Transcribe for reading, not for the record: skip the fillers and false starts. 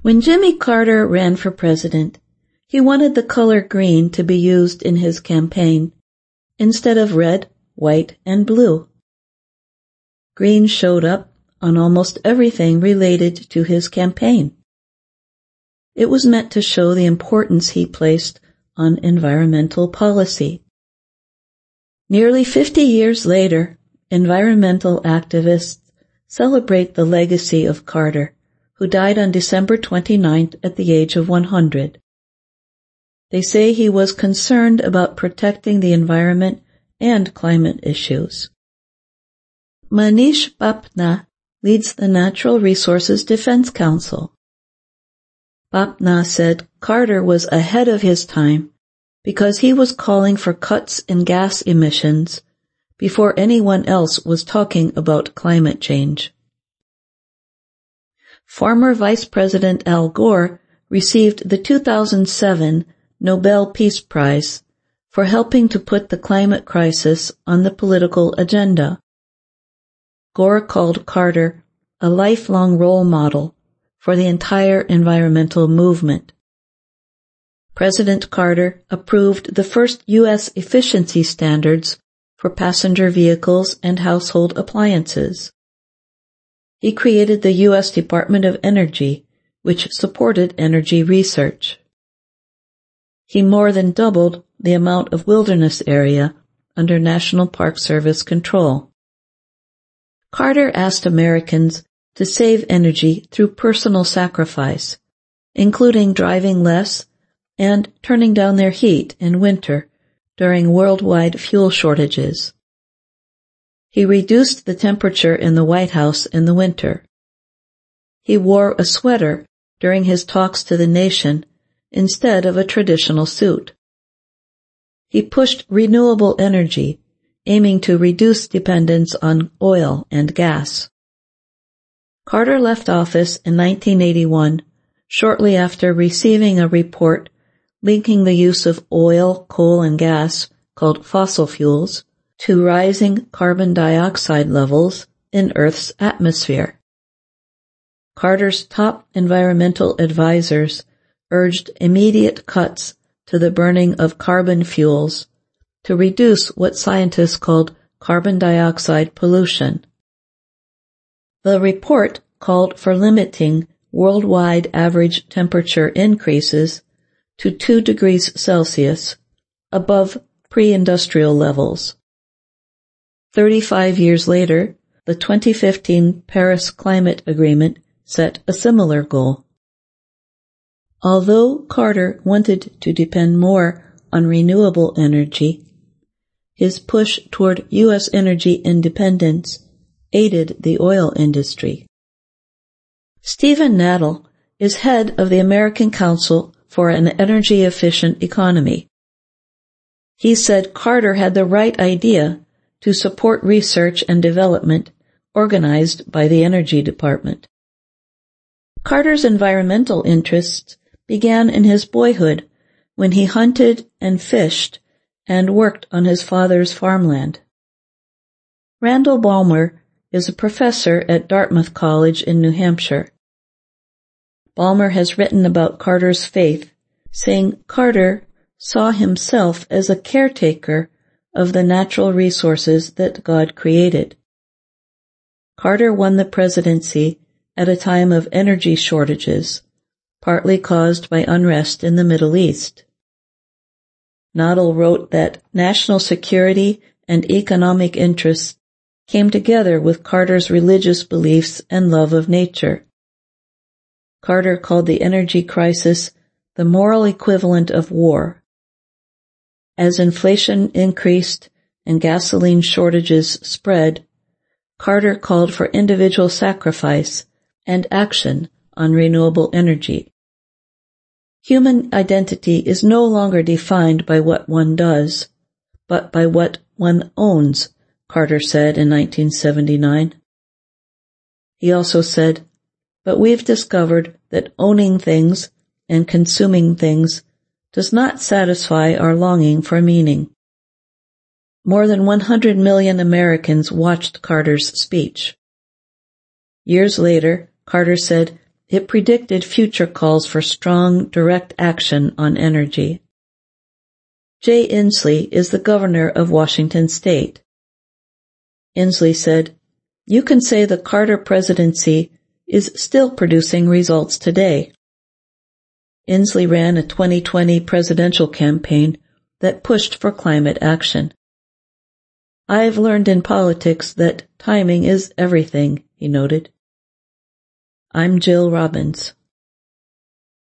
When Jimmy Carter ran for president, he wanted the color green to be used in his campaign instead of red, white, and blue. Green showed up on almost everything related to his campaign. It was meant to show the importance he placed on environmental policy. Nearly 50 years later, environmental activists celebrate the legacy of Carter, who died on December 29th at the age of 100. They say he was concerned about protecting the environment and climate issues. Manish Bapna leads the Natural Resources Defense Council. Bapna said Carter was ahead of his time because he was calling for cuts in gas emissions before anyone else was talking about climate change. Former Vice President Al Gore received the 2007 Nobel Peace Prize for helping to put the climate crisis on the political agenda. Gore called Carter a lifelong role model for the entire environmental movement. President Carter approved the first U.S. efficiency standards for passenger vehicles and household appliances. He created the U.S. Department of Energy, which supported energy research. He more than doubled the amount of wilderness area under National Park Service control. Carter asked Americans to save energy through personal sacrifice, including driving less and turning down their heat in winter during worldwide fuel shortages. He reduced the temperature in the White House in the winter. He wore a sweater during his talks to the nation instead of a traditional suit. He pushed renewable energy, aiming to reduce dependence on oil and gas. Carter left office in 1981, shortly after receiving a report linking the use of oil, coal, and gas, called fossil fuels, to rising carbon dioxide levels in Earth's atmosphere. Carter's top environmental advisors urged immediate cuts to the burning of carbon fuels to reduce what scientists called carbon dioxide pollution. The report called for limiting worldwide average temperature increases to 2 degrees Celsius, above pre-industrial levels. 35 years later, the 2015 Paris Climate Agreement set a similar goal. Although Carter wanted to depend more on renewable energy, his push toward U.S. energy independence aided the oil industry. Stephen Nadel is head of the American Council for an Energy-Efficient Economy. He said Carter had the right idea to support research and development organized by the Energy Department. Carter's environmental interests began in his boyhood when he hunted and fished and worked on his father's farmland. Randall Balmer is a professor at Dartmouth College in New Hampshire. Balmer has written about Carter's faith, saying Carter saw himself as a caretaker of the natural resources that God created. Carter won the presidency at a time of energy shortages, partly caused by unrest in the Middle East. Nadel wrote that national security and economic interests came together with Carter's religious beliefs and love of nature. Carter called the energy crisis the moral equivalent of war. As inflation increased and gasoline shortages spread, Carter called for individual sacrifice and action on renewable energy. Human identity is no longer defined by what one does, but by what one owns, Carter said in 1979. He also said, "But we've discovered that owning things and consuming things does not satisfy our longing for meaning." More than 100 million Americans watched Carter's speech. Years later, Carter said, It predicted future calls for strong, direct action on energy. Jay Inslee is the governor of Washington State. Inslee said, "You can say the Carter presidency is still producing results today." Inslee ran a 2020 presidential campaign that pushed for climate action. "I've learned in politics that timing is everything," he noted. I'm Jill Robbins.